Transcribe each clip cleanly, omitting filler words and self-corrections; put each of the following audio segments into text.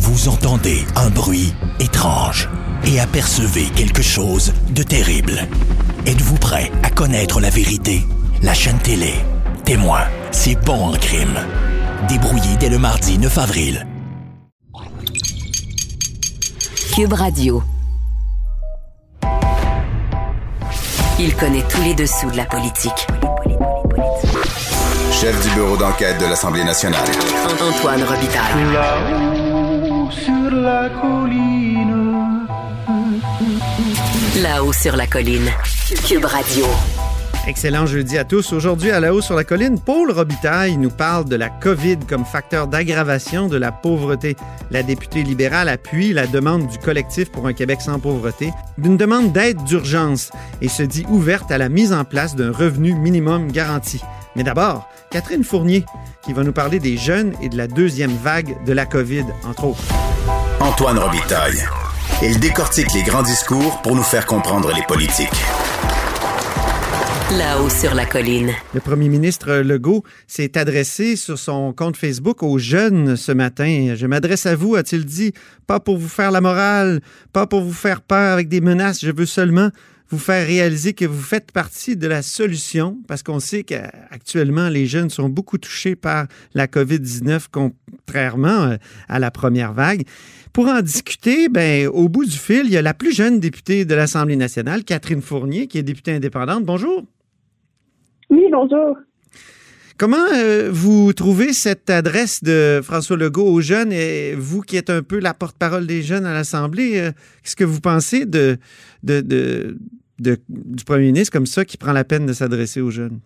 Vous entendez un bruit étrange et apercevez quelque chose de terrible. Êtes-vous prêt à connaître la vérité? La chaîne télé Témoin, c'est bon en crime. Débrouillé dès le mardi 9 avril. Cube Radio. Il connaît tous les dessous de la politique. Chef du bureau d'enquête de l'Assemblée nationale. Antoine Robitaille. Là-haut sur la colline. Là-haut sur la colline. Cube Radio. Excellent jeudi à tous. Aujourd'hui, à Là-haut sur la colline, Paul Robitaille nous parle de la COVID comme facteur d'aggravation de la pauvreté. La députée libérale appuie la demande du collectif pour un Québec sans pauvreté d'une demande d'aide d'urgence et se dit ouverte à la mise en place d'un revenu minimum garanti. Mais d'abord, Catherine Fournier, qui va nous parler des jeunes et de la deuxième vague de la COVID, entre autres. Antoine Robitaille. Il décortique les grands discours pour nous faire comprendre les politiques. Là-haut sur la colline. Le premier ministre Legault s'est adressé sur son compte Facebook aux jeunes ce matin. « Je m'adresse à vous », a-t-il dit, « pas pour vous faire la morale, pas pour vous faire peur avec des menaces. Je veux seulement vous faire réaliser que vous faites partie de la solution, parce qu'on sait qu'actuellement, les jeunes sont beaucoup touchés par la COVID-19, contrairement à la première vague. » Pour en discuter, au bout du fil, il y a la plus jeune députée de l'Assemblée nationale, Catherine Fournier, qui est députée indépendante. Bonjour. Oui, bonjour. Comment vous trouvez cette adresse de François Legault aux jeunes et vous qui êtes un peu la porte-parole des jeunes à l'Assemblée, qu'est-ce que vous pensez du premier ministre comme ça qui prend la peine de s'adresser aux jeunes?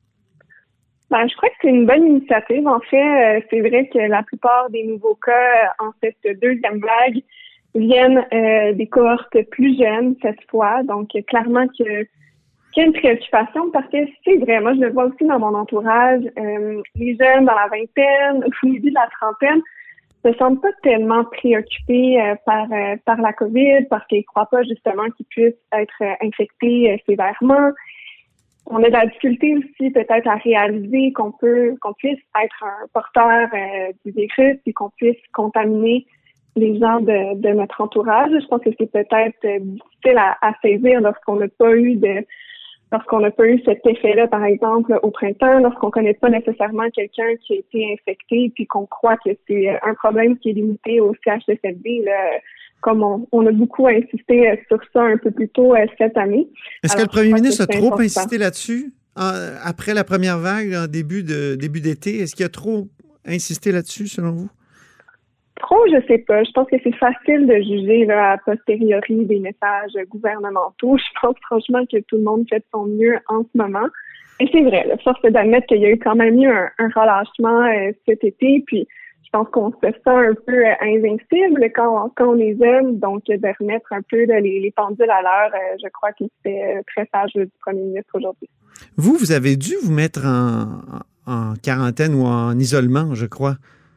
Je crois que c'est une bonne initiative. En fait, c'est vrai que la plupart des nouveaux cas en cette deuxième vague viennent des cohortes plus jeunes cette fois. Donc, clairement qu'il y a une préoccupation parce que c'est vrai, moi je le vois aussi dans mon entourage, les jeunes dans la vingtaine, au début de la trentaine, ne semblent pas tellement préoccupés par la COVID parce qu'ils ne croient pas justement qu'ils puissent être infectés sévèrement. On a de la difficulté aussi peut-être à réaliser qu'on puisse être un porteur du virus et qu'on puisse contaminer les gens de notre entourage. Je pense que c'est peut-être difficile à saisir lorsqu'on n'a pas eu cet effet-là, par exemple, au printemps, lorsqu'on connaît pas nécessairement quelqu'un qui a été infecté puis qu'on croit que c'est un problème qui est limité au CHSLD, là, comme on a beaucoup insisté sur ça un peu plus tôt cette année. Est-ce que le premier ministre a trop insisté là-dessus après la première vague, en début d'été? Est-ce qu'il a trop insisté là-dessus, selon vous? Trop, je sais pas. Je pense que c'est facile de juger là, a posteriori des messages gouvernementaux. Je pense franchement que tout le monde fait de son mieux en ce moment. Et c'est vrai, là, force d'admettre qu'il y a eu quand même eu un relâchement cet été. Puis je pense qu'on se sent un peu invincible quand on les aime. Donc de remettre un peu les pendules à l'heure, je crois que c'est très sage du premier ministre aujourd'hui. Vous avez dû vous mettre en quarantaine ou en isolement, je crois.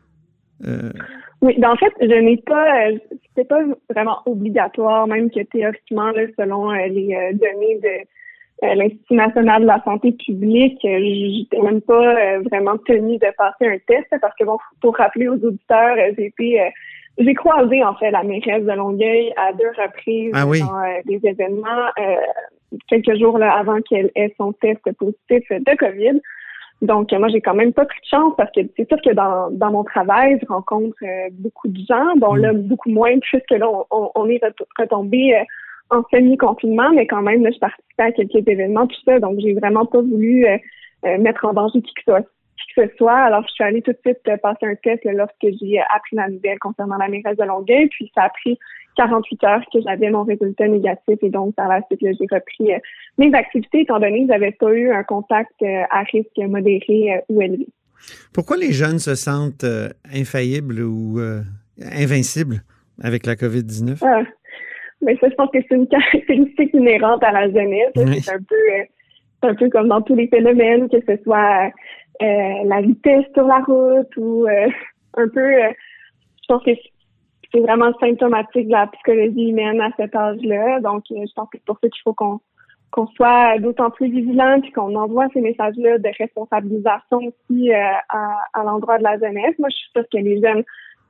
Oui, en fait, c'était pas vraiment obligatoire, même que théoriquement, là, selon les données de l'Institut national de la santé publique, j'étais même pas vraiment tenue de passer un test, parce que bon, pour rappeler aux auditeurs, j'ai croisé en fait la mairesse de Longueuil à 2 reprises dans des événements quelques jours là, avant qu'elle ait son test positif de COVID. Donc, moi, j'ai quand même pas pris de chance parce que c'est sûr que dans mon travail, je rencontre beaucoup de gens. Bon, là, beaucoup moins puisque là, on est retombé en semi-confinement, mais quand même, là, je participais à quelques événements, tout ça. Donc, j'ai vraiment pas voulu mettre en danger qui que ce soit. Alors, je suis allée tout de suite passer un test là, lorsque j'ai appris la nouvelle concernant la mairesse de Longueuil. Puis, ça a pris 48 heures que j'avais mon résultat négatif et donc par la suite là, j'ai repris mes activités étant donné que j'avais pas eu un contact à risque modéré ou élevé. Pourquoi les jeunes se sentent infaillibles ou invincibles avec la COVID-19? Mais ça, je pense que c'est une caractéristique inhérente à la jeunesse. Oui. C'est un peu comme dans tous les phénomènes, que ce soit la vitesse sur la route ou un peu je pense que c'est vraiment symptomatique de la psychologie humaine à cet âge-là. Donc, je pense que c'est pour ça qu'il faut qu'on soit d'autant plus vigilant puis qu'on envoie ces messages-là de responsabilisation aussi à l'endroit de la jeunesse. Moi, je suis sûre que les jeunes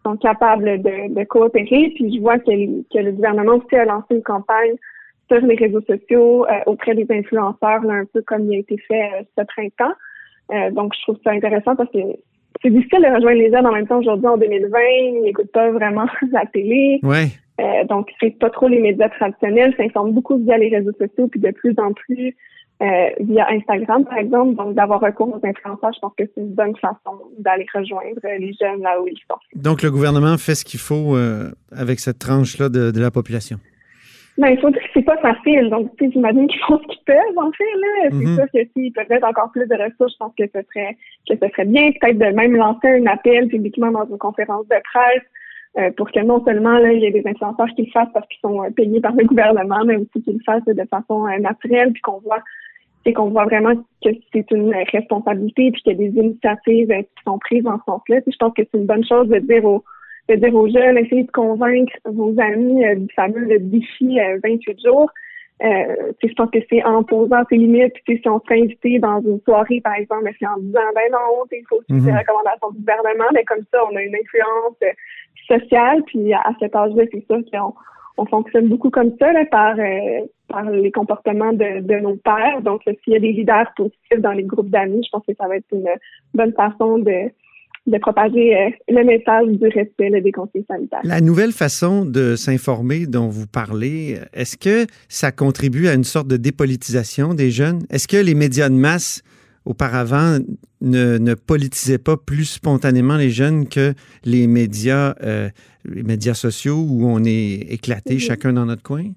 sont capables de coopérer. Puis je vois que le gouvernement aussi a lancé une campagne sur les réseaux sociaux auprès des influenceurs, là, un peu comme il a été fait ce printemps. Donc, je trouve ça intéressant parce que c'est difficile de rejoindre les jeunes en même temps aujourd'hui en 2020. Ils n'écoutent pas vraiment la télé. Ouais. Donc, c'est pas trop les médias traditionnels. S'informent beaucoup via les réseaux sociaux, puis de plus en plus via Instagram, par exemple. Donc, d'avoir recours aux influenceurs, je pense que c'est une bonne façon d'aller rejoindre les jeunes là où ils sont. Donc, le gouvernement fait ce qu'il faut avec cette tranche-là de la population. Ben, il faut dire que c'est pas facile. Donc, tu sais, j'imagine qu'ils font ce qu'ils peuvent, en fait, là. C'est sûr que s'ils peuvent mettre encore plus de ressources, je pense que ce serait bien. Peut-être de même lancer un appel publiquement dans une conférence de presse pour que non seulement, là, il y ait des influenceurs qui le fassent parce qu'ils sont payés par le gouvernement, mais aussi qu'ils le fassent de façon naturelle, puis qu'on voit vraiment que c'est une responsabilité, puis qu'il y a des initiatives qui sont prises dans ce sens-là. Puis je pense que c'est une bonne chose de dire aux jeunes, essayez de convaincre vos amis du fameux défi 28 jours. Je pense que c'est en posant ses limites, puis si on se fait inviter dans une soirée, par exemple, mais c'est en disant, ben non, il faut suivre les recommandations du gouvernement, mais comme ça, on a une influence sociale, puis à cet âge-là, c'est sûr qu'on fonctionne beaucoup comme ça, là, par les comportements de nos pères. Donc, s'il y a des leaders positifs dans les groupes d'amis, je pense que ça va être une bonne façon de propager le message du respect des conseils sanitaires. La nouvelle façon de s'informer dont vous parlez, est-ce que ça contribue à une sorte de dépolitisation des jeunes? Est-ce que les médias de masse, auparavant, ne politisaient pas plus spontanément les jeunes que les médias sociaux où on est éclatés chacun dans notre coin?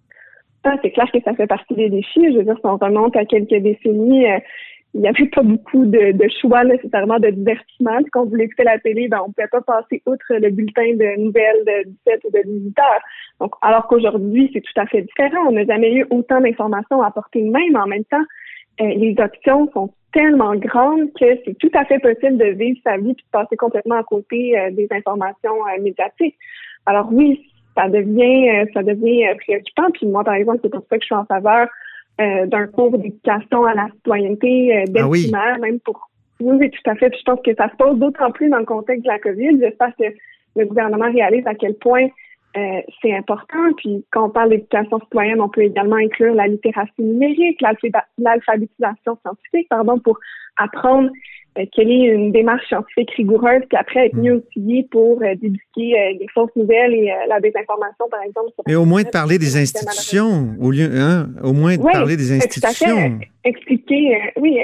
C'est clair que ça fait partie des défis. Je veux dire, si on remonte à quelques décennies, il n'y avait pas beaucoup de choix nécessairement de divertissement. Quand on voulait écouter la télé, on ne pouvait pas passer outre le bulletin de nouvelles de 17 ou de 18 heures. Donc, alors qu'aujourd'hui, c'est tout à fait différent. On n'a jamais eu autant d'informations à portée de main, mais en même temps, les options sont tellement grandes que c'est tout à fait possible de vivre sa vie et de passer complètement à côté des informations médiatiques. Alors oui, ça devient préoccupant. Puis moi, par exemple, c'est pour ça que je suis en faveur d'un cours d'éducation à la citoyenneté dès le primaire, même pour... Oui, tout à fait. Puis je pense que ça se pose d'autant plus dans le contexte de la COVID. J'espère que le gouvernement réalise à quel point c'est important. Puis quand on parle d'éducation citoyenne, on peut également inclure la littératie numérique, l'alphabétisation scientifique, pour apprendre quelle est une démarche scientifique rigoureuse, puis après être mieux outillé pour débusquer les fausses nouvelles et la désinformation, par exemple. Mais au moins de parler des institutions, au moins de parler des institutions. Tout à fait. Expliquer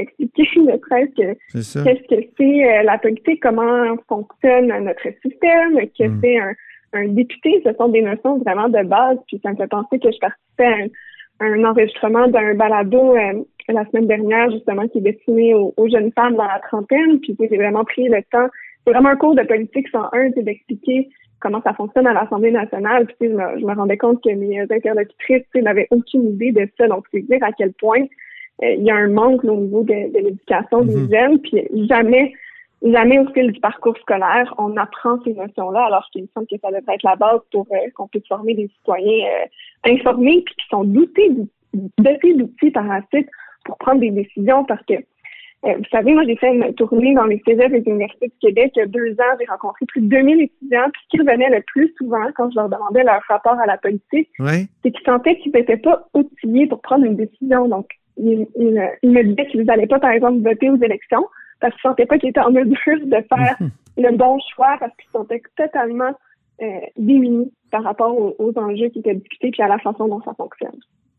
ne serait-ce que qu'est-ce que c'est la politique, comment fonctionne notre système, que c'est un député. Ce sont des notions vraiment de base, puis ça me fait penser que je participais à un enregistrement d'un balado la semaine dernière, justement, qui est destiné aux jeunes femmes dans la trentaine. Puis j'ai vraiment pris le temps. C'est vraiment un cours de politique 101, c'est d'expliquer comment ça fonctionne à l'Assemblée nationale. Puis je me rendais compte que mes interlocutrices n'avaient aucune idée de ça. Donc, c'est dire à quel point il y a un manque au niveau de l'éducation des jeunes. Puis jamais au fil du parcours scolaire, on apprend ces notions-là, alors qu'il me semble que ça devrait être la base pour qu'on puisse former des citoyens informés puis qui sont dotés d'outils par la suite pour prendre des décisions, parce que, vous savez, moi, j'ai fait une tournée dans les cégeps et les universités du Québec il y a 2 ans. J'ai rencontré plus de 2000 étudiants. Puis ce qui revenait le plus souvent quand je leur demandais leur rapport à la politique, c'est qu'ils sentaient qu'ils n'étaient pas outillés pour prendre une décision. Donc, ils me disaient qu'ils n'allaient pas, par exemple, voter aux élections parce qu'ils ne sentaient pas qu'ils étaient en mesure de faire le bon choix, parce qu'ils se sentaient totalement démunis par rapport aux enjeux qui étaient discutés puis à la façon dont ça fonctionne.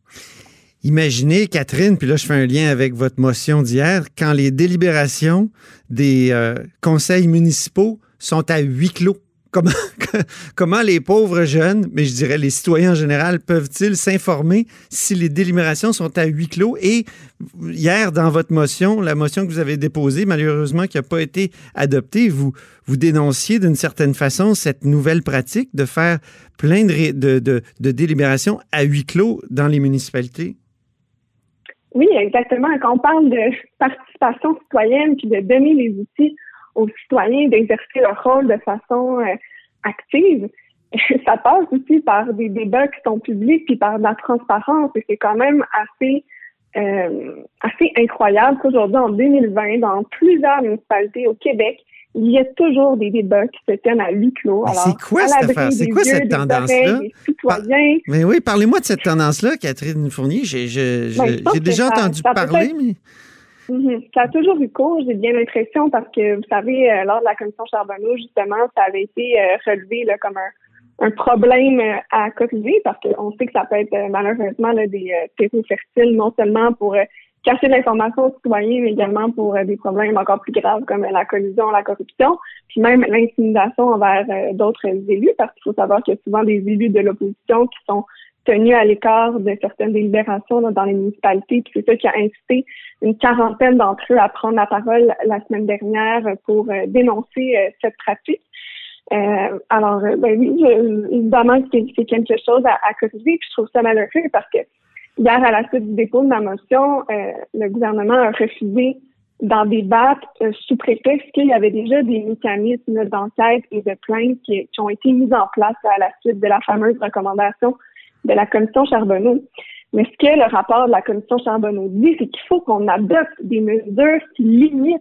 Imaginez, Catherine, puis là, je fais un lien avec votre motion d'hier, quand les délibérations des conseils municipaux sont à huis clos. Comment les pauvres jeunes, mais je dirais les citoyens en général, peuvent-ils s'informer si les délibérations sont à huis clos? Et hier, dans votre motion, la motion que vous avez déposée, malheureusement, qui n'a pas été adoptée, vous dénonciez d'une certaine façon cette nouvelle pratique de faire plein de délibérations à huis clos dans les municipalités. Oui, exactement. Quand on parle de participation citoyenne puis de donner les outils aux citoyens d'exercer leur rôle de façon active, ça passe aussi par des débats qui sont publics puis par de la transparence. Et c'est quand même assez incroyable qu'aujourd'hui, en 2020, dans plusieurs municipalités au Québec, il y a toujours des débats qui se tiennent à huis clos. Alors, c'est quoi cette affaire? C'est quoi cette tendance-là? Mais oui, parlez-moi de cette tendance-là, Catherine Fournier. J'ai déjà entendu parler, mais... Ça a toujours eu cours, j'ai bien l'impression, parce que, vous savez, lors de la commission Charbonneau, justement, ça avait été relevé là, comme un problème à corriger, parce qu'on sait que ça peut être malheureusement là, des terreaux fertiles, non seulement pour cacher l'information aux citoyens, mais également pour des problèmes encore plus graves comme la collusion, la corruption, puis même l'intimidation envers d'autres élus, parce qu'il faut savoir qu'il y a souvent des élus de l'opposition qui sont tenus à l'écart de certaines délibérations là, dans les municipalités, puis c'est ça qui a incité une quarantaine d'entre eux à prendre la parole la semaine dernière pour dénoncer cette pratique. Alors, oui, évidemment, c'est quelque chose à corriger, puis je trouve ça malheureux parce que hier, à la suite du dépôt de ma motion, le gouvernement a refusé d'en débattre sous prétexte qu'il y avait déjà des mécanismes d'enquête et de plainte qui ont été mis en place à la suite de la fameuse recommandation de la commission Charbonneau. Mais ce que le rapport de la commission Charbonneau dit, c'est qu'il faut qu'on adopte des mesures qui limitent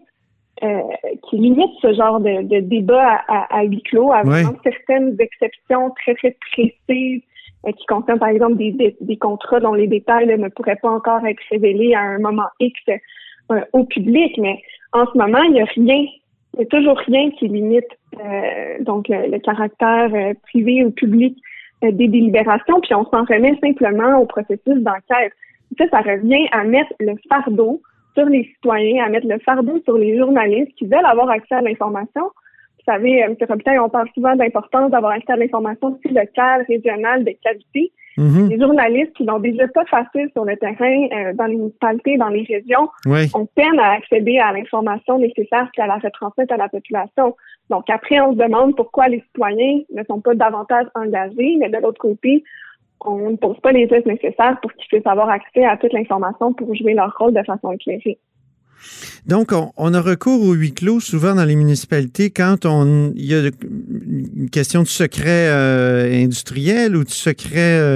ce genre de débat à huis clos, à vraiment certaines exceptions très, très précises qui concernent, par exemple, des contrats dont les détails ne pourraient pas encore être révélés à un moment X au public. Mais en ce moment, il n'y a toujours rien qui limite donc le caractère privé ou public des délibérations, puis on s'en remet simplement au processus d'enquête. Ça revient à mettre le fardeau sur les citoyens, à mettre le fardeau sur les journalistes qui veulent avoir accès à l'information. Vous savez, M. Robitaille, on parle souvent de l'importance d'avoir accès à l'information aussi locale, régionale, de qualité. Les journalistes qui n'ont déjà pas facile sur le terrain, dans les municipalités, dans les régions, ont peine à accéder à l'information nécessaire puis à la retransmettre à la population. Donc après, on se demande pourquoi les citoyens ne sont pas davantage engagés, mais de l'autre côté, on ne pose pas les gestes nécessaires pour qu'ils puissent avoir accès à toute l'information pour jouer leur rôle de façon éclairée. Donc, on a recours au huis clos souvent dans les municipalités quand il y a une question de secret industriel ou de secret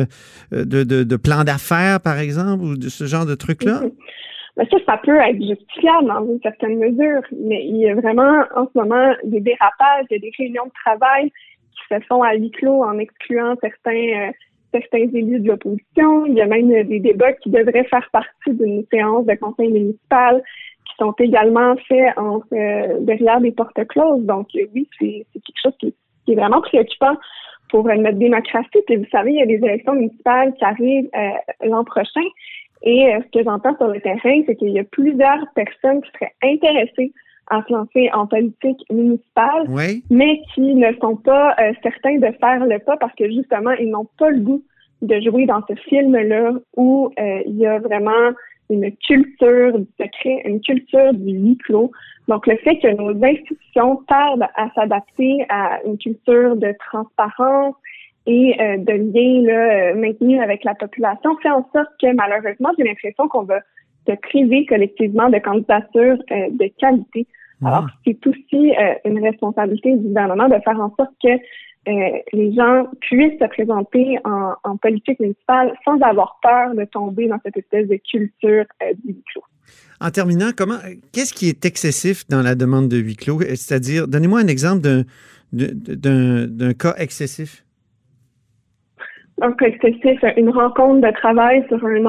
de plan d'affaires, par exemple, ou de ce genre de trucs-là? Mais ça peut être justifiable dans une certaine mesure, mais il y a vraiment en ce moment des dérapages, il y a des réunions de travail qui se font à huis clos en excluant certains élus de l'opposition. Il y a même des débats qui devraient faire partie d'une séance de conseil municipal qui sont également faits derrière des portes closes. Donc oui, c'est quelque chose qui est vraiment préoccupant pour notre démocratie. Puis vous savez, il y a des élections municipales qui arrivent l'an prochain. Et ce que j'entends sur le terrain, c'est qu'il y a plusieurs personnes qui seraient intéressées à se lancer en politique municipale, mais qui ne sont pas certains de faire le pas parce que justement, ils n'ont pas le goût de jouer dans ce film-là où il y a vraiment une culture du secret, une culture du huis clos. Donc, le fait que nos institutions tardent à s'adapter à une culture de transparence et de liens maintenus avec la population fait en sorte que, malheureusement, j'ai l'impression qu'on va se priver collectivement de candidatures de qualité. Alors, c'est aussi une responsabilité du gouvernement de faire en sorte que les gens puissent se présenter en politique municipale sans avoir peur de tomber dans cette espèce de culture du huis clos. En terminant, qu'est-ce qui est excessif dans la demande de huis clos? C'est-à-dire, donnez-moi un exemple d'un cas excessif. Un cas excessif, une rencontre de travail sur un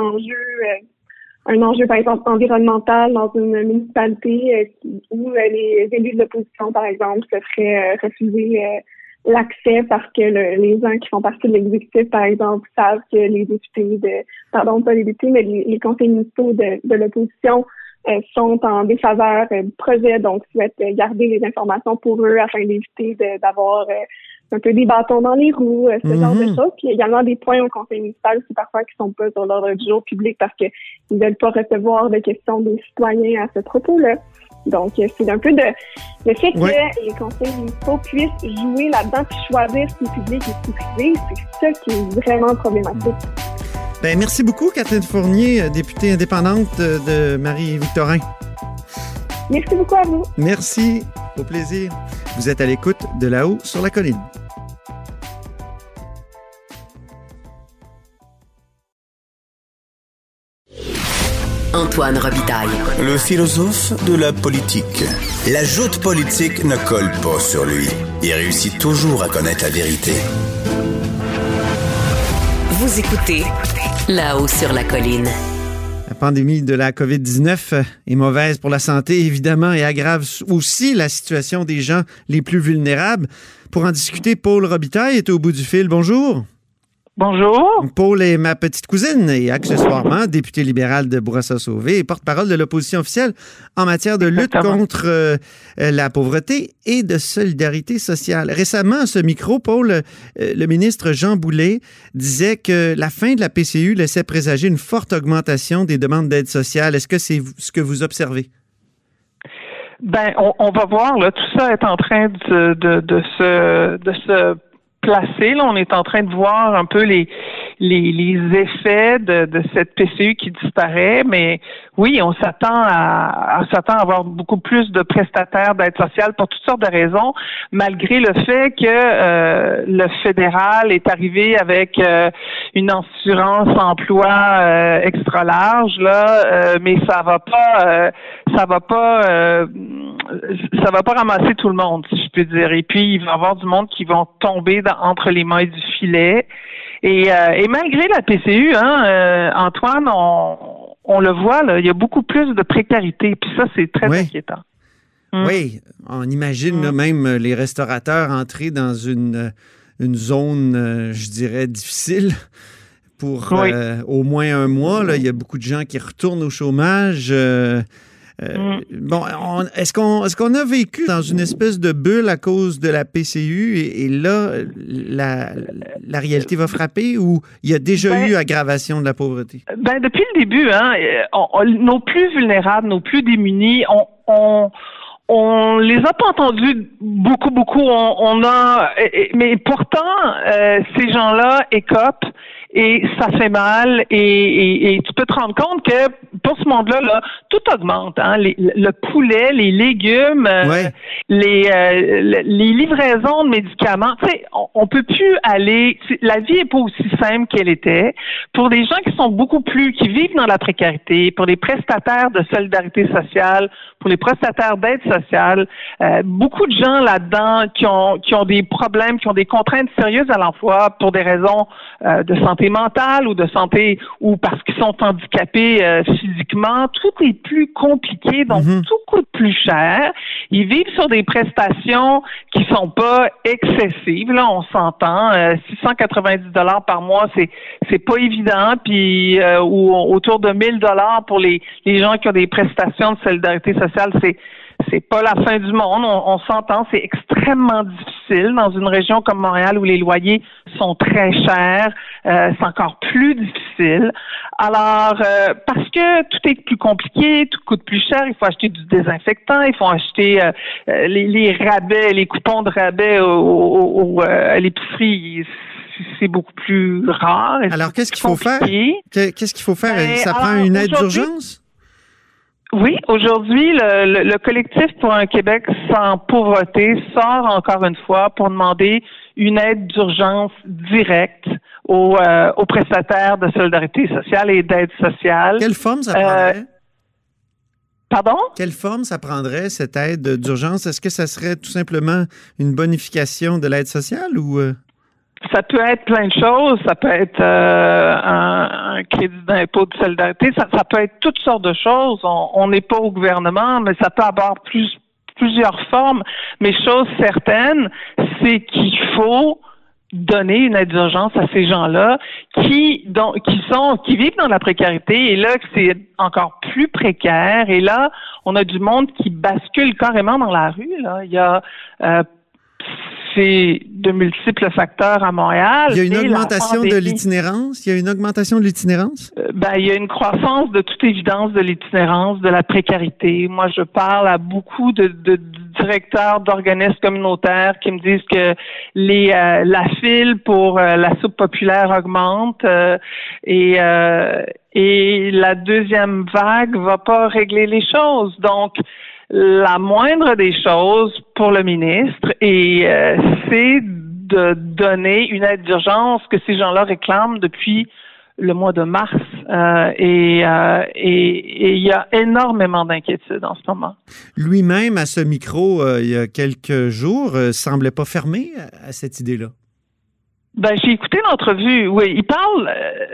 enjeu, par exemple, environnemental dans une municipalité où les élus de l'opposition, par exemple, se feraient refuser l'accès parce que les gens qui font partie de l'exécutif, par exemple, savent que les députés pas les députés, mais les conseils municipaux de l'opposition sont en défaveur du projet, donc souhaitent garder les informations pour eux afin d'éviter d'avoir un peu des bâtons dans les roues, ce genre de choses. Puis il y a également des points au conseil municipal aussi parfois qui sont pas sur l'ordre du jour public parce qu'ils ne veulent pas recevoir de questions des citoyens à ce propos-là. Donc, c'est un peu le fait que les conseils municipaux puissent jouer là-dedans puis choisir ce qui est public et ce qui est privé, c'est ça qui est vraiment problématique. Bien, merci beaucoup, Catherine Fournier, députée indépendante de Marie-Victorin. Merci beaucoup à vous. Merci. Au plaisir. Vous êtes à l'écoute de Là-haut sur la colline. Antoine Robitaille. Le philosophe de la politique. La joute politique ne colle pas sur lui. Il réussit toujours à connaître la vérité. Vous écoutez Là-haut sur la colline. La pandémie de la COVID-19 est mauvaise pour la santé, évidemment, et aggrave aussi la situation des gens les plus vulnérables. Pour en discuter, Paul Robitaille est au bout du fil. Bonjour. Bonjour. Paul est ma petite cousine et accessoirement député libéral de Bourassa-Sauvé et porte-parole de l'opposition officielle en matière de lutte contre la pauvreté et de solidarité sociale. Récemment, à ce micro, Paul, le ministre Jean Boulet disait que la fin de la PCU laissait présager une forte augmentation des demandes d'aide sociale. Est-ce que c'est ce que vous observez? Ben, on va voir, là, tout ça est en train de se placé. Là, on est en train de voir un peu les effets de cette PCU qui disparaît, mais oui, on s'attend à avoir beaucoup plus de prestataires d'aide sociale pour toutes sortes de raisons, malgré le fait que le fédéral est arrivé avec une assurance emploi extra large là, mais ça va pas ramasser tout le monde, si je peux dire. Et puis il va y avoir du monde qui vont tomber entre les mailles du filet. Et malgré la PCU, Antoine, on le voit, là, il y a beaucoup plus de précarité. Puis ça, c'est très inquiétant. Oui, on imagine là, même les restaurateurs entrer dans une zone, je dirais, difficile pour au moins un mois. Là. Il y a beaucoup de gens qui retournent au chômage. Bon, est-ce qu'on a vécu dans une espèce de bulle à cause de la PCU et là, la réalité va frapper ou il y a déjà eu aggravation de la pauvreté? Ben, depuis le début, nos plus vulnérables, nos plus démunis, on les a pas entendus beaucoup. Mais pourtant, ces gens-là écopent. Et ça fait mal et tu peux te rendre compte que pour ce monde-là, là, tout augmente. Hein? Le poulet, les légumes, les livraisons de médicaments. Tu sais, on peut plus aller. La vie est pas aussi simple qu'elle était. Pour des gens qui vivent dans la précarité, pour les prestataires de solidarité sociale, pour les prestataires d'aide sociale, beaucoup de gens là-dedans qui ont des problèmes, qui ont des contraintes sérieuses à l'emploi pour des raisons de santé mentale ou de santé ou parce qu'ils sont handicapés physiquement, tout est plus compliqué, donc tout coûte plus cher. Ils vivent sur des prestations qui sont pas excessives, là, on s'entend. 690 $ par mois, c'est pas évident, puis ou autour de 1000 $ pour les gens qui ont des prestations de solidarité sociale, c'est pas la fin du monde. On s'entend, c'est extrêmement difficile dans une région comme Montréal où les loyers sont très chers. C'est encore plus difficile. Alors, parce que tout est plus compliqué, tout coûte plus cher, il faut acheter du désinfectant, il faut acheter les rabais, les coupons de rabais à l'épicerie. C'est beaucoup plus rare. Alors, qu'est-ce qu'il faut faire? Qu'est-ce qu'il faut faire? Ça prend une aide d'urgence? Oui, aujourd'hui, le collectif pour un Québec sans pauvreté sort encore une fois pour demander une aide d'urgence directe aux prestataires de solidarité sociale et d'aide sociale. Quelle forme ça prendrait? Pardon? Quelle forme ça prendrait, cette aide d'urgence? Est-ce que ça serait tout simplement une bonification de l'aide sociale ou... Ça peut être plein de choses. Ça peut être un crédit d'impôt de solidarité. Ça peut être toutes sortes de choses. On n'est pas au gouvernement, mais ça peut avoir plusieurs formes. Mais chose certaine, c'est qu'il faut donner une aide d'urgence à ces gens-là qui vivent dans la précarité et là c'est encore plus précaire et là on a du monde qui bascule carrément dans la rue. Là, il y a c'est de multiples facteurs à Montréal. Il y a une augmentation de l'itinérance? Il y a une augmentation de l'itinérance? Il y a une croissance de toute évidence de l'itinérance, de la précarité. Moi, je parle à beaucoup de directeurs d'organismes communautaires qui me disent que la file pour la soupe populaire augmente et la deuxième vague va pas régler les choses. Donc, la moindre des choses pour le ministre, c'est de donner une aide d'urgence que ces gens-là réclament depuis le mois de mars Et il y a énormément d'inquiétudes en ce moment. Lui-même, à ce micro, il y a quelques jours, semblait pas fermé à cette idée-là. Ben, j'ai écouté l'entrevue. Oui, il parle,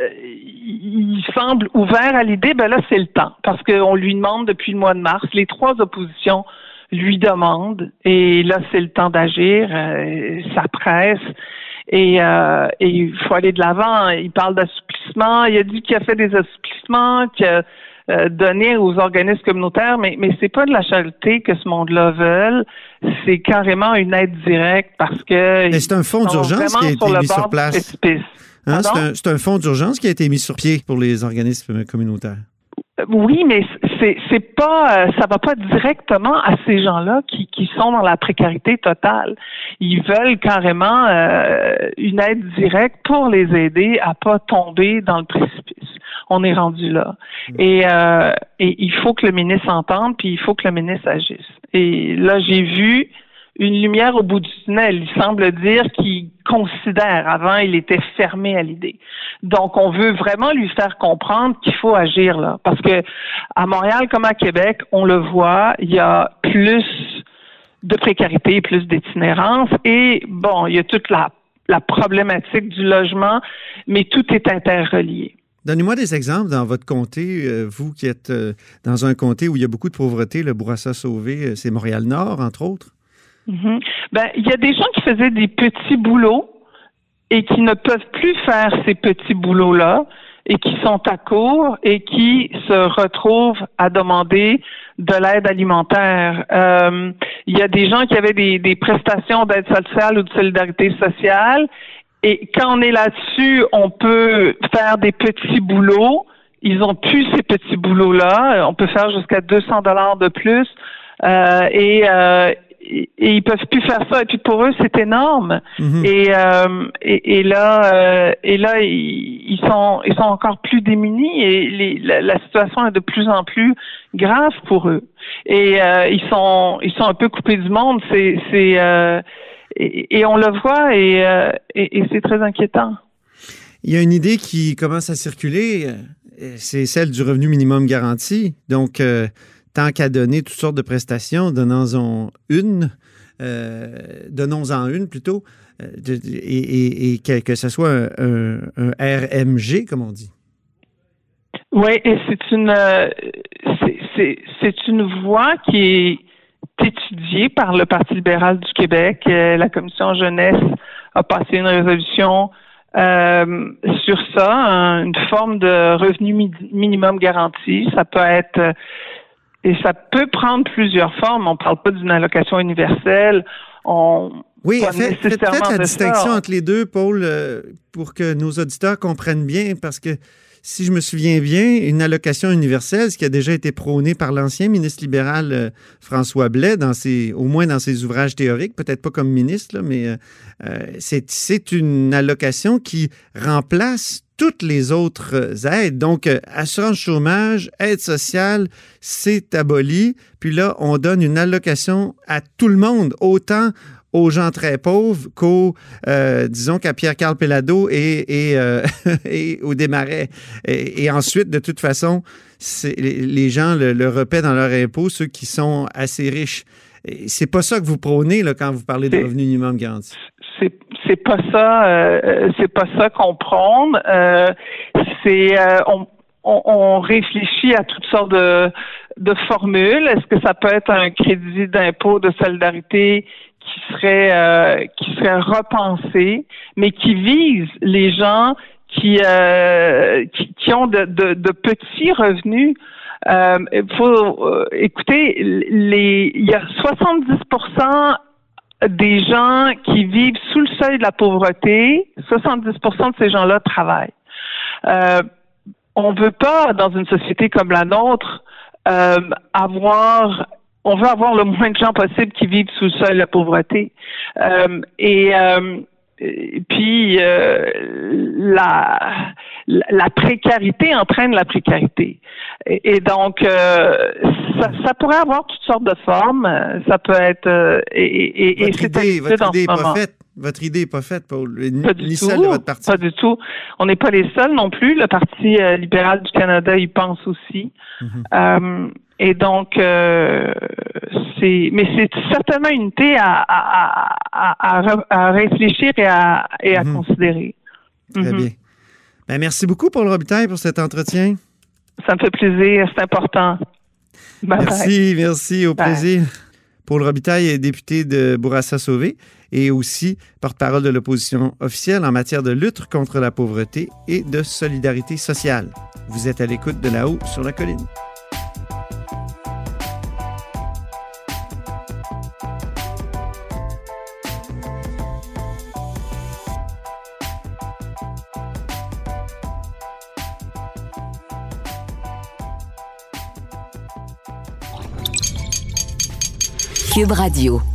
il semble ouvert à l'idée. Ben là, c'est le temps, parce qu'on lui demande depuis le mois de mars. Les 3 oppositions lui demandent, et là, c'est le temps d'agir. Ça presse. Et il faut aller de l'avant. Il parle d'assouplissement. Il a dit qu'il a fait des assouplissements, qu'il a donné aux organismes communautaires, mais c'est pas de la charité que ce monde-là veut. C'est carrément une aide directe parce que... Mais c'est un fonds d'urgence qui a été mis sur place. Hein, c'est un fonds d'urgence qui a été mis sur pied pour les organismes communautaires. Oui, mais c'est pas, ça va pas directement à ces gens-là qui sont dans la précarité totale. Ils veulent carrément une aide directe pour les aider à pas tomber dans le précipice. On est rendu là. Et il faut que le ministre entende, puis il faut que le ministre agisse. Et là, j'ai vu une lumière au bout du tunnel. Il semble dire qu'il considère. Avant, il était fermé à l'idée. Donc, on veut vraiment lui faire comprendre qu'il faut agir là. Parce que à Montréal comme à Québec, on le voit, il y a plus de précarité, plus d'itinérance. Et bon, il y a toute la problématique du logement, mais tout est interrelié. Donnez-moi des exemples dans votre comté, vous qui êtes dans un comté où il y a beaucoup de pauvreté, le Bourassa-Sauvé, c'est Montréal-Nord, entre autres. Mm-hmm. Ben, il y a des gens qui faisaient des petits boulots et qui ne peuvent plus faire ces petits boulots-là et qui sont à court et qui se retrouvent à demander de l'aide alimentaire. Il y a des gens qui avaient des prestations d'aide sociale ou de solidarité sociale. Et quand on est là-dessus, on peut faire des petits boulots. Ils ont plus ces petits boulots-là. On peut faire jusqu'à 200 $ de plus. Et ils peuvent plus faire ça. Et puis pour eux, c'est énorme. Mm-hmm. Et là, ils sont encore plus démunis. Et la situation est de plus en plus grave pour eux. Et ils sont un peu coupés du monde. Et on le voit et c'est très inquiétant. Il y a une idée qui commence à circuler, c'est celle du revenu minimum garanti. Donc, tant qu'à donner toutes sortes de prestations, donnons-en une plutôt, et que ce soit un RMG, comme on dit. Oui, et c'est une voie qui est étudiée par le Parti libéral du Québec. La commission jeunesse a passé une résolution sur ça, une forme de revenu minimum garanti. Ça peut être et ça peut prendre plusieurs formes. On ne parle pas d'une allocation universelle. Oui, faites la distinction entre les deux, Paul, pour que nos auditeurs comprennent bien, parce que si je me souviens bien, une allocation universelle, ce qui a déjà été prôné par l'ancien ministre libéral François Blais, au moins dans ses ouvrages théoriques, peut-être pas comme ministre, là, mais c'est une allocation qui remplace toutes les autres aides. Donc, assurance chômage, aide sociale, c'est aboli. Puis là, on donne une allocation à tout le monde, autant aux gens très pauvres disons qu'à Pierre-Carl Péladeau et au Desmarais. Et ensuite, de toute façon, les gens le repaient dans leur impôt, ceux qui sont assez riches. Et c'est pas ça que vous prônez là, quand vous parlez de revenu minimum garanti. C'est pas ça qu'on prône. On réfléchit à toutes sortes de formules. Est-ce que ça peut être un crédit d'impôt de solidarité qui serait repensé, mais qui vise les gens qui ont de petits revenus? Écoutez, il y a 70% des gens qui vivent sous le seuil de la pauvreté. 70% de ces gens-là travaillent. On veut pas, dans une société comme la nôtre, on veut avoir le moins de gens possible qui vivent sous le seuil de la pauvreté. Puis la précarité entraîne la précarité. Et donc ça pourrait avoir toutes sortes de formes. Ça peut être votre idée est pas faite. Votre idée n'est pas faite, Paul, ni celle de votre parti. Pas du tout. On n'est pas les seuls non plus. Le Parti libéral du Canada y pense aussi. Et donc, c'est certainement une idée à réfléchir et à considérer. Très bien. Ben, merci beaucoup, Paul Robitaille, pour cet entretien. Ça me fait plaisir. C'est important. Merci. Au plaisir. Paul Robitaille est député de Bourassa-Sauvé et aussi porte-parole de l'opposition officielle en matière de lutte contre la pauvreté et de solidarité sociale. Vous êtes à l'écoute de Là-haut sur la colline. Cube Radio.